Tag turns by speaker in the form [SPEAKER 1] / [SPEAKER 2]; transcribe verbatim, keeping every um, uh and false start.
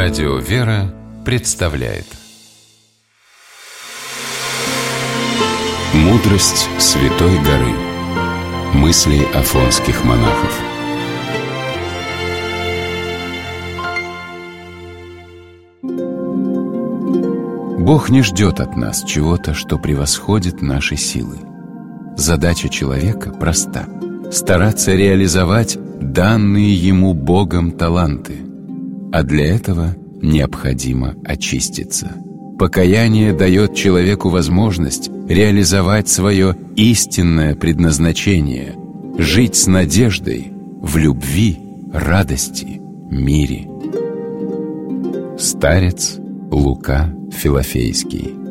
[SPEAKER 1] Радио «Вера» представляет «Мудрость Святой горы». Мысли афонских монахов. Бог не ждет от нас чего-то, что превосходит наши силы. Задача человека проста – стараться реализовать данные ему Богом таланты. А для этого необходимо очиститься. Покаяние дает человеку возможность реализовать свое истинное предназначение – жить с надеждой, в любви, радости, мире. Старец Лука Филофейский.